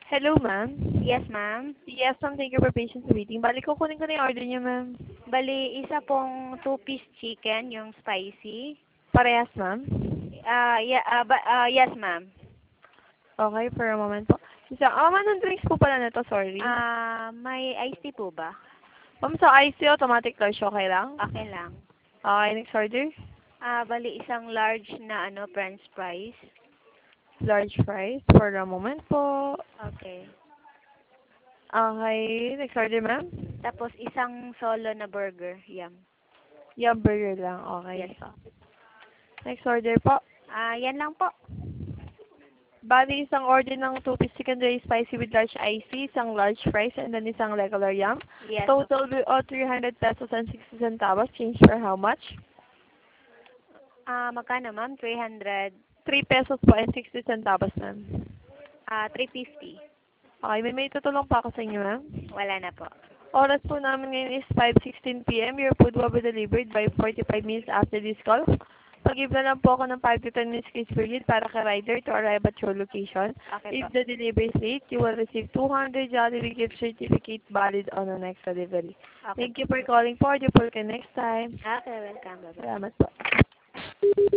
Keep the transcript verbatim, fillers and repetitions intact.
Hello, ma'am. Yes, ma'am. Yes, ma'am. Thank you for patiently waiting. Bali, kukunin ko na yung order niyo, ma'am. Bali, isa pong two-piece chicken, yung spicy. Parehas, ma'am. Ah, yeah, ah, ba, ah, yes, ma'am. Okay, for a moment po. Isa, ah, ma'am, anong drinks po pala na to? Sorry. Ah, may iced tea po ba? Ma'am, sa ice tea, automatic large, okay lang? Okay lang. Okay, next order. Ah, bali, isang large na, ano, french fries. Large fries, for a moment po. Okay. Okay, next order, ma'am. Tapos, isang solo na burger. Yum. Yung burger lang, okay. Yes po. Next order po. Ah, yan lang po. Bali, isang order ng two-piece chicken dry spicy with large iced tea, isang large fries, and then isang regular yum. Yes. Total bill of three hundred pesos and sixty centavos. Change for how much? Ah, magkano, ma'am? three hundred. three pesos po and sixty centavos, ma'am. Ah, three fifty. Okay, may may tutulong pa ako sa inyo, ma'am. Wala na po. Oras po namin ngayon is five sixteen p m Your food will be delivered by forty-five minutes after this call. Pag-give na lang po ako ng five to ten minutes grace period para ka rider to arrive at your location. Okay If po. the delivery is late, you will receive two hundred Jollibee gift certificate valid on the next delivery. Okay Thank po. you for calling Ford. You next time. Okay, welcome. Bye-bye. Salamat po.